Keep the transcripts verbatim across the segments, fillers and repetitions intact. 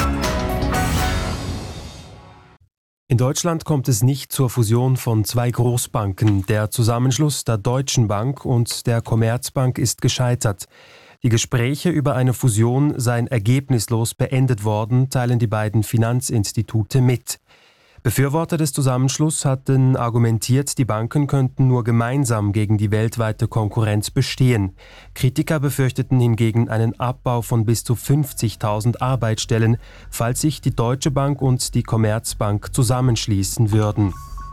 In Deutschland kommt es nicht zur Fusion von zwei Großbanken. Der Zusammenschluss der Deutschen Bank und der Commerzbank ist gescheitert. Die Gespräche über eine Fusion seien ergebnislos beendet worden, teilen die beiden Finanzinstitute mit. Befürworter des Zusammenschlusses hatten argumentiert, die Banken könnten nur gemeinsam gegen die weltweite Konkurrenz bestehen. Kritiker befürchteten hingegen einen Abbau von bis zu fünfzigtausend Arbeitsstellen, falls sich die Deutsche Bank und die Commerzbank zusammenschließen würden.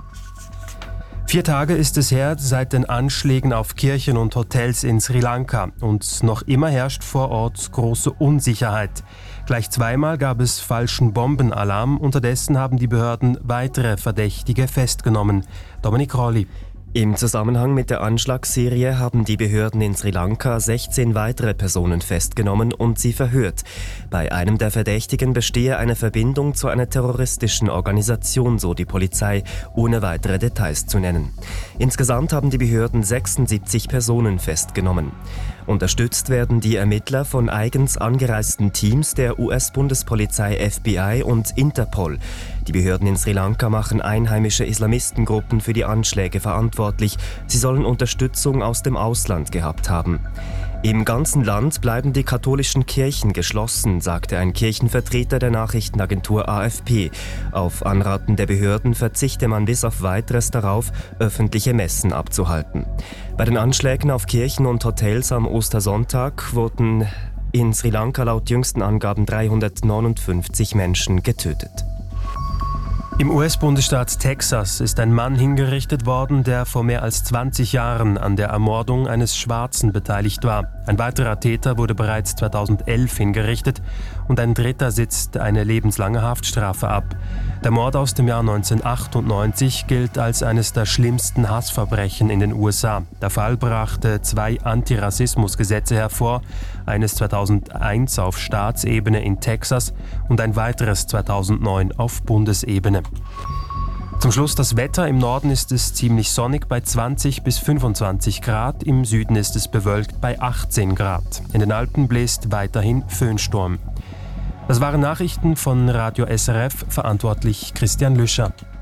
Vier Tage ist es her seit den Anschlägen auf Kirchen und Hotels in Sri Lanka und noch immer herrscht vor Ort große Unsicherheit. Gleich zweimal gab es falschen Bombenalarm, unterdessen haben die Behörden weitere Verdächtige festgenommen. Dominik Rolli. Im Zusammenhang mit der Anschlagsserie haben die Behörden in Sri Lanka sechzehn weitere Personen festgenommen und sie verhört. Bei einem der Verdächtigen bestehe eine Verbindung zu einer terroristischen Organisation, so die Polizei, ohne weitere Details zu nennen. Insgesamt haben die Behörden sechsundsiebzig Personen festgenommen. Unterstützt werden die Ermittler von eigens angereisten Teams der U S-Bundespolizei F B I und Interpol. Die Behörden in Sri Lanka machen einheimische Islamistengruppen für die Anschläge verantwortlich. Sie sollen Unterstützung aus dem Ausland gehabt haben. Im ganzen Land bleiben die katholischen Kirchen geschlossen, sagte ein Kirchenvertreter der Nachrichtenagentur A F P. Auf Anraten der Behörden verzichte man bis auf Weiteres darauf, öffentliche Messen abzuhalten. Bei den Anschlägen auf Kirchen und Hotels am Ostersonntag wurden in Sri Lanka laut jüngsten Angaben dreihundertneunundfünfzig Menschen getötet. Im U S-Bundesstaat Texas ist ein Mann hingerichtet worden, der vor mehr als zwanzig Jahren an der Ermordung eines Schwarzen beteiligt war. Ein weiterer Täter wurde bereits zweitausendelf hingerichtet und ein dritter sitzt eine lebenslange Haftstrafe ab. Der Mord aus dem Jahr neunzehnhundertachtundneunzig gilt als eines der schlimmsten Hassverbrechen in den U S A. Der Fall brachte zwei Antirassismusgesetze hervor, eines zweitausendeins auf Staatsebene in Texas und ein weiteres zweitausendneun auf Bundesebene. Zum Schluss das Wetter. Im Norden ist es ziemlich sonnig bei zwanzig bis fünfundzwanzig Grad, im Süden ist es bewölkt bei achtzehn Grad. In den Alpen bläst weiterhin Föhnsturm. Das waren Nachrichten von Radio S R F, verantwortlich Christian Lüscher.